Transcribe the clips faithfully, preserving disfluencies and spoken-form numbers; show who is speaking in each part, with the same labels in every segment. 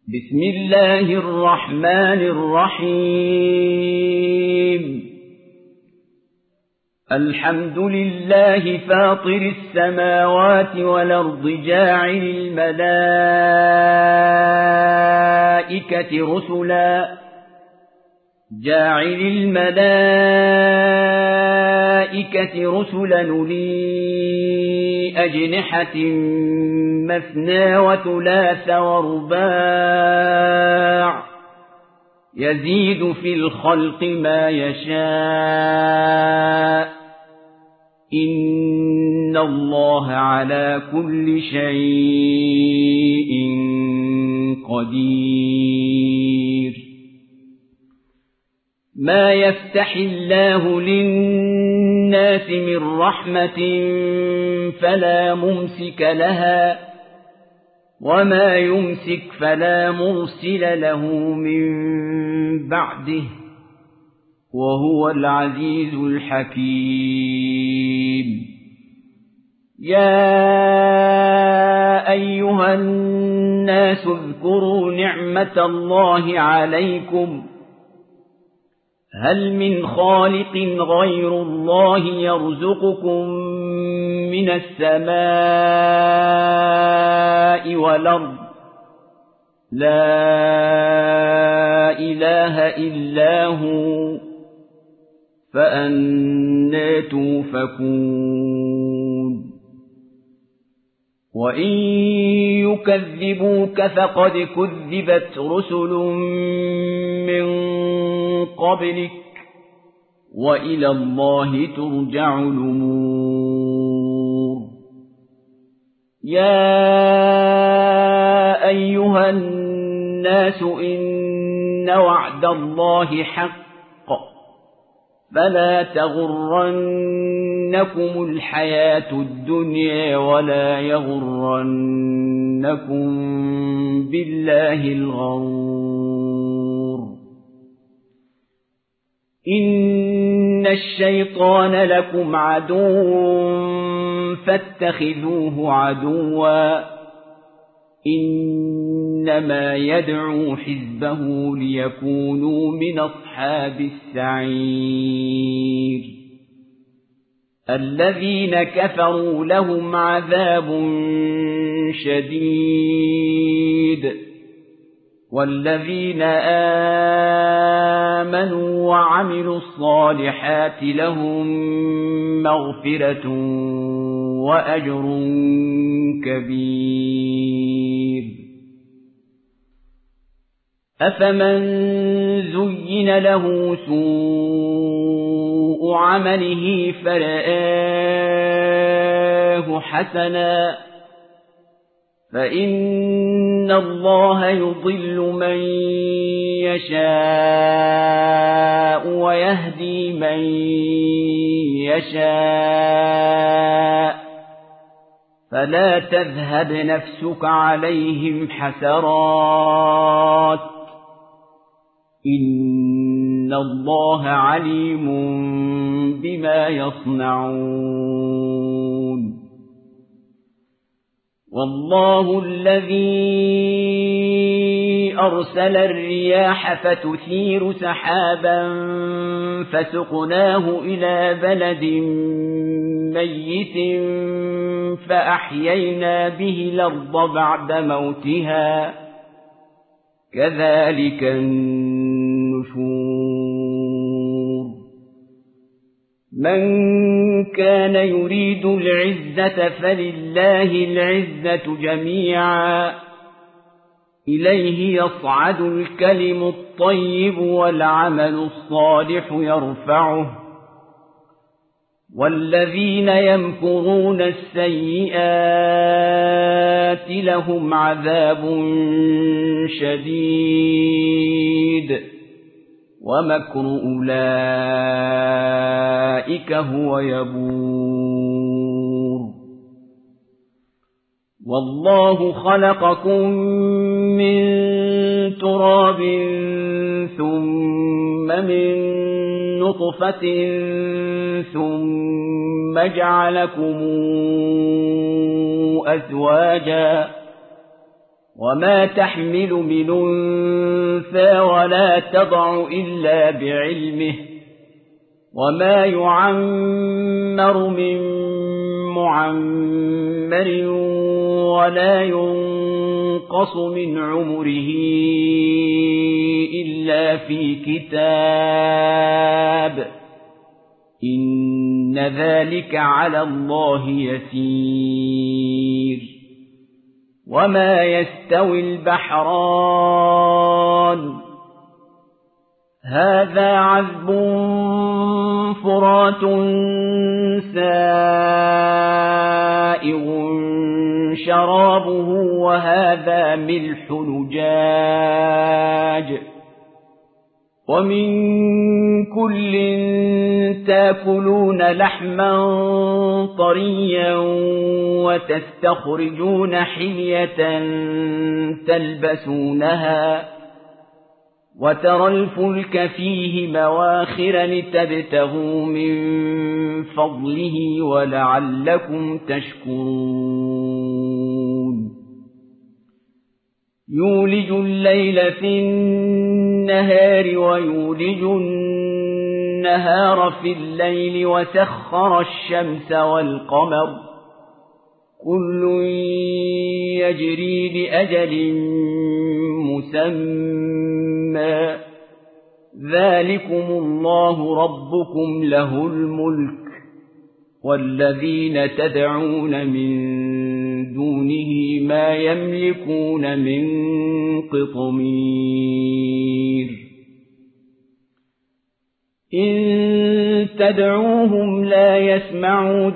Speaker 1: بسم الله الرحمن الرحيم الحمد لله فاطر السماوات والأرض جاعل الملائكة رسلا جاعل الملائكة رسلا أولي أجنحة مثنى وثلاث ورباع يزيد في الخلق ما يشاء إن الله على كل شيء قدير ما يفتح الله للناس من رحمة فلا ممسك لها وما يمسك فلا مرسل له من بعده وهو العزيز الحكيم يا أيها الناس اذكروا نعمة الله عليكم هل من خالق غير الله يرزقكم من السماء والأرض لا إله إلا هو فأنى توفكون وإن يكذبوك فقد كذبت رسل من قبلك وإلى الله ترجع الأمور يا أيها الناس إن وعد الله حق فلا تغرنكم الحياة الدنيا ولا يغرنكم بالله الغرور إن الشيطان لكم عدو فاتخذوه عدوا إنما يدعو حزبه ليكونوا من أصحاب السعير الذين كفروا لهم عذاب شديد والذين آمنوا وعملوا الصالحات لهم مغفرة وأجر كبير أفمن زين له سوء عمله فرآه حسنا فإن الله يضل من يشاء ويهدي من يشاء فلا تذهب نفسك عليهم حسرات إن الله عليم بما يصنعون والله الذي أرسل الرياح فتثير سحابا فسقناه إلى بلد ميت فأحيينا به الأرض بعد موتها كذلك النشور من كان يريد العزة فلله العزة جميعا إليه يصعد الكلم الطيب والعمل الصالح يرفعه والذين يمكرون السيئات لهم عذاب شديد ومكر أولئك هو يبور والله خلقكم من تراب ثم من نطفة ثم جعلكم أزواجا وما تحمل من أنثى ولا تضع إلا بعلمه وما يعمر من معمر ولا ينقص من عمره إلا في كتاب إن ذلك على الله يسير وما يستوي البحران هذا عذب فرات سائغ شرابه وهذا ملح نجاج ومن كل تاكلون لحما طريا وتستخرجون حلية تلبسونها وترى الفلك فيه مواخر لتبتغوا من فضله ولعلكم تشكرون يولج الليل في النهار ويولج النهار في الليل وسخر الشمس والقمر كل يجري لأجل مسمى ذلكم الله ربكم له الملك والذين تدعون من دونه ما يملكون من قطمير إن تدعوهم لا يسمعوا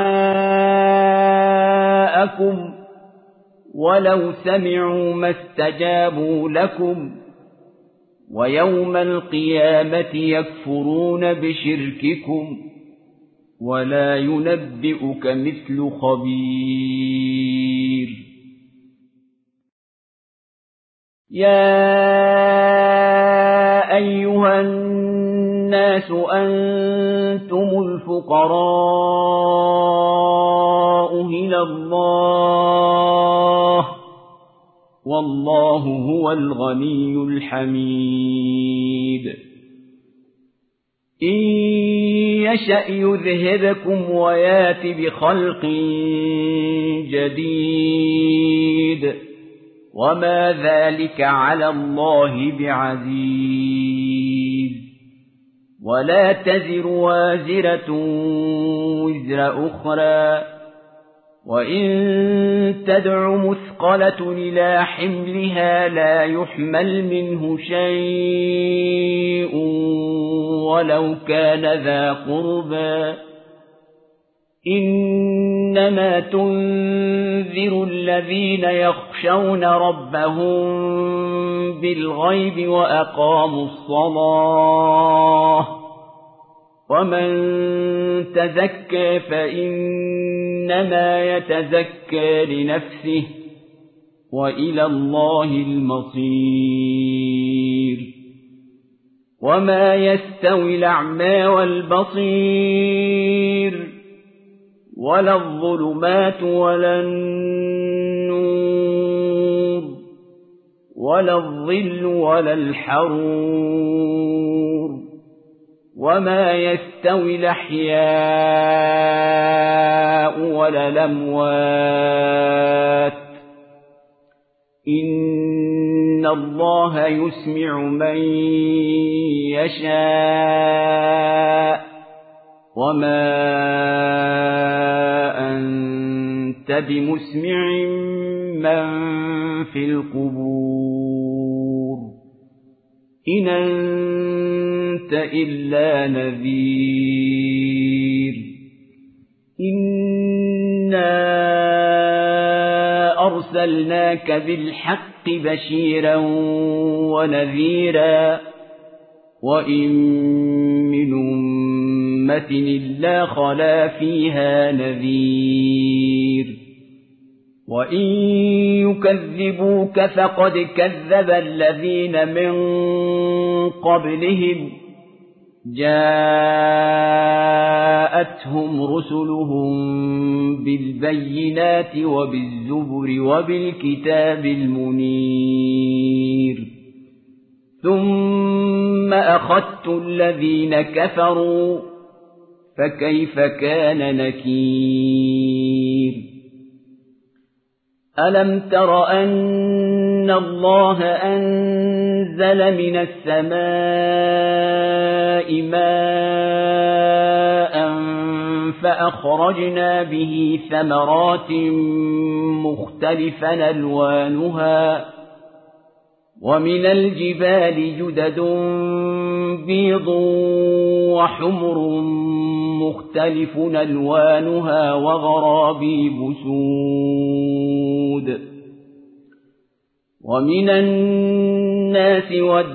Speaker 1: دعاءكم ولو سمعوا ما استجابوا لكم ويوم القيامة يكفرون بشرككم ولا ينبئك مثل خبير يا أيها الناس أنتم الفقراء إلى الله والله هو الغني الحميد إن يشأ يذهبكم ويات بخلق جديد وما ذلك على الله بعزيز ولا تزر وازرة وزر أخرى وإن تدع مثقلة إلى حملها لا يحمل منه شيء ولو كان ذا قربى إنما تنذر الذين يخشون ربهم بالغيب وأقاموا الصلاة ومن تزكى فإنما يتزكى لنفسه وإلى الله المصير وما يستوي الأعمى والبصير ولا الظلمات ولا النور ولا الظل ولا الحرور وما يستوي الأحياء ولا الأموات إن الله يسمع من يشاء وما أنت بمسمع من في القبور إن أنت إلا نذير إنا أرسلناك بالحق بشيرا ونذيرا وإن من أمة إلا خلا فيها نذير وإن يكذبوك فقد كذب الذين من قبلهم جاءتهم رسلهم بالبينات وبالزبر وبالكتاب المنير ثم أخذت الذين كفروا فكيف كان نكير ألم تر أن الله أنزل من السماء ماء فأخرجنا به ثمرات مختلفا ألوانها ومن الجبال جدد بيض وحمر مختلف ألوانها وغرابيب سود ومن الناس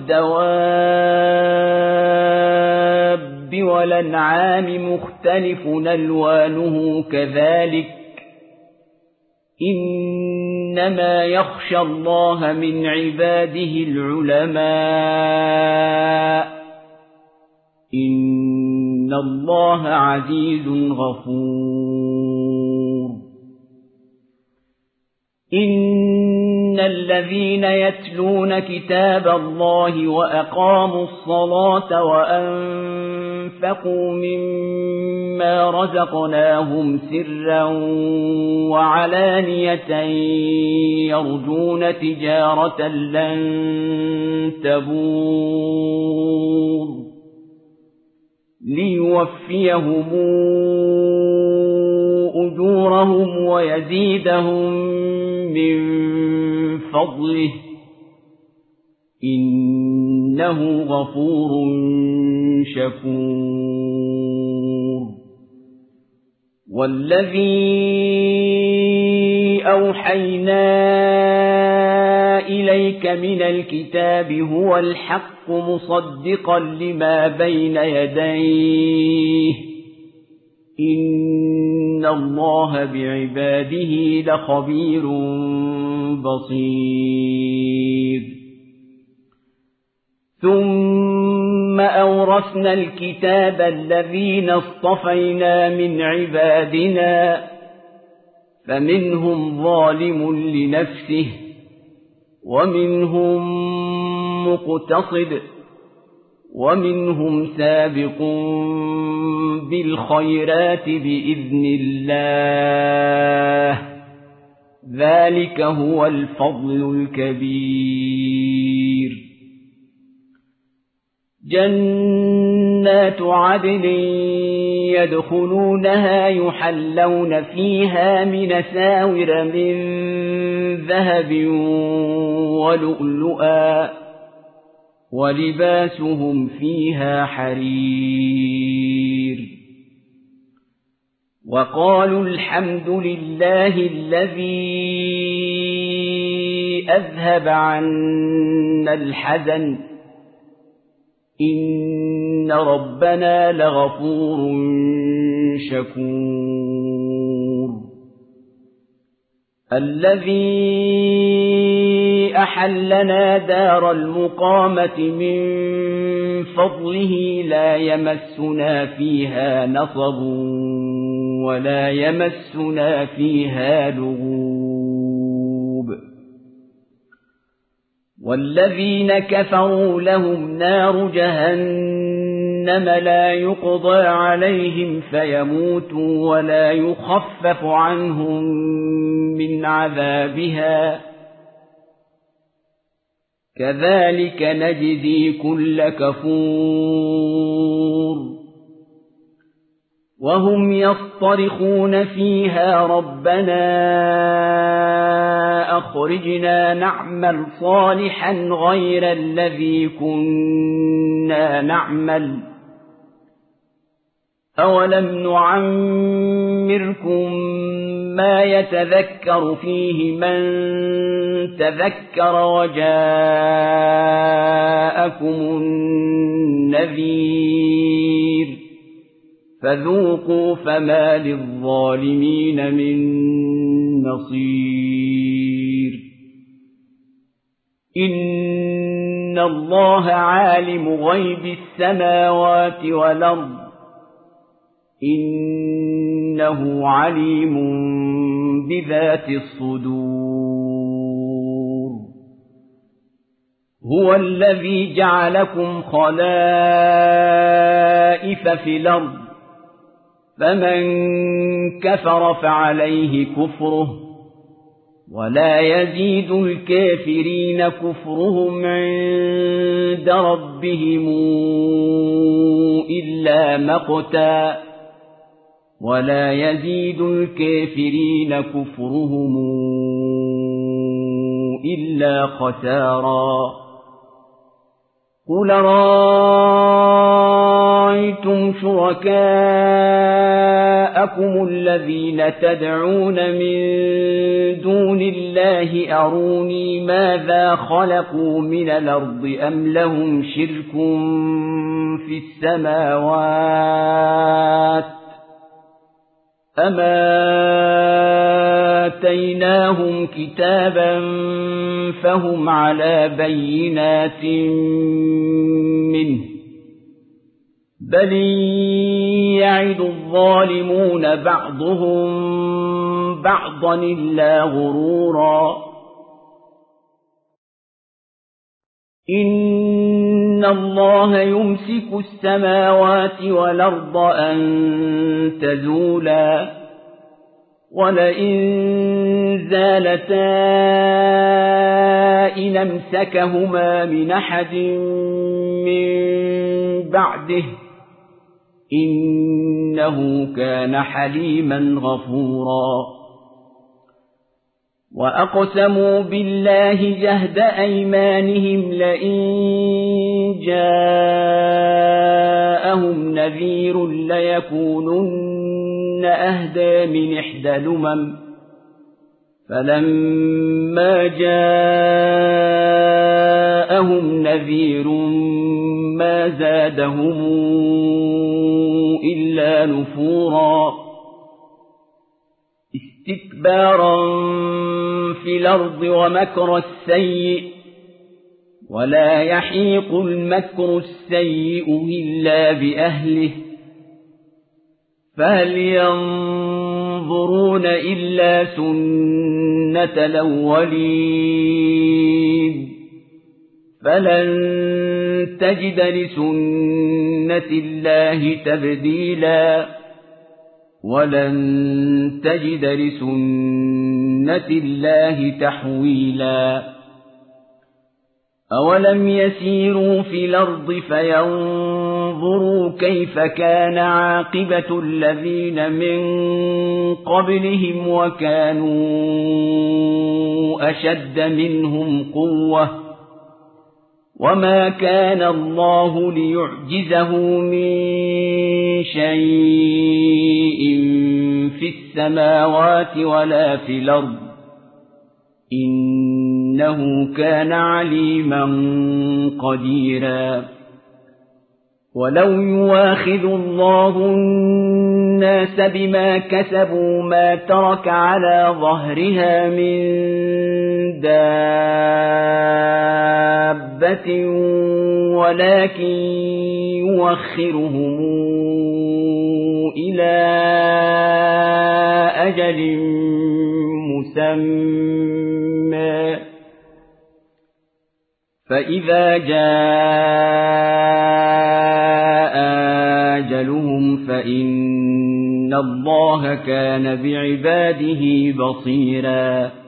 Speaker 1: والدواب والأنعام مختلف ألوانه كذلك إنما يخشى الله من عباده العلماء إن الله عزيز غفور إن الذين يتلون كتاب الله وأقاموا الصلاة وأنفقوا مما رزقناهم سرا وعلانية يرجون تجارة لن تبور ليوفيهم أجورهم ويزيدهم من فضله إنه غفور شكور والذي أوحينا إليك من الكتاب هو الحق مصدقا لما بين يديه إن الله بعباده لخبير بصير ثم أورثنا الكتاب الذين اصطفينا من عبادنا فمنهم ظالم لنفسه ومنهم مقتصد ومنهم سابق بالخيرات بإذن الله ذلك هو الفضل الكبير جنات عدن يدخلونها يحلون فيها من ساور من ذهب ولؤلؤا ولباسهم فيها حرير وقالوا الحمد لله الذي أذهب عنا الحزن إن ربنا لغفور شكور الذي أحلنا دار المقامة من فضله لا يمسنا فيها نصب ولا يمسنا فيها لغوب والذين كفروا لهم نار جهنم لا يقضى عليهم فيموتوا ولا يخفف عنهم من عذابها كذلك نجزي كل كفور وهم يصطرخون فيها ربنا أخرجنا نعمل صالحا غير الذي كنا نعمل أولم نعمركم ما يتذكر فيه من تذكر وجاءكم النذير فذوقوا فما للظالمين من نصير إن إن الله عالم غيب السماوات والأرض إنه عليم بذات الصدور هو الذي جعلكم خلائف في الأرض فمن كفر فعليه كفره ولا يزيد الكافرين كفرهم عند ربهم إلا مقتا ولا يزيد الكافرين كفرهم إلا خسارا قل رأيتم شركاءكم الذين تدعون من دون الله أروني ماذا خلقوا من الأرض أم لهم شرك في السماوات أما آتيناهم كتابا فهم على بينات منه بل يعد الظالمون بعضهم بعضا إلا غرورا إن الله يمسك السماوات والأرض أن تزولا ولئن زالتا إن امسكهما من أحد من بعده إنه كان حليما غفورا وأقسموا بالله جهد أيمانهم لئن جاءهم نذير ليكونن أهدى من إحدى الأمم فلما جاءهم نذير ما زادهم إلا نفورا استكبارا في الأرض ومكر السيء ولا يحيق المكر السيء إلا بأهله فهل ينظرون إلا سنة الأولين فلن تجد لسنة الله تبديلا ولن تجد لسنة الله تحويلا أولم يسيروا في الأرض فينظروا كيف كان عاقبة الذين من قبلهم وكانوا أشد منهم قوة وما كان الله ليعجزه من شيء في السماوات ولا في الأرض إنه كان عليما قديرا ولو يواخذ الله الناس بما كسبوا ما ترك على ظهرها من دابة ولكن يوخرهم إلى أجل مسمى فإذا جاء أجلهم فإن الله كان بعباده بصيرا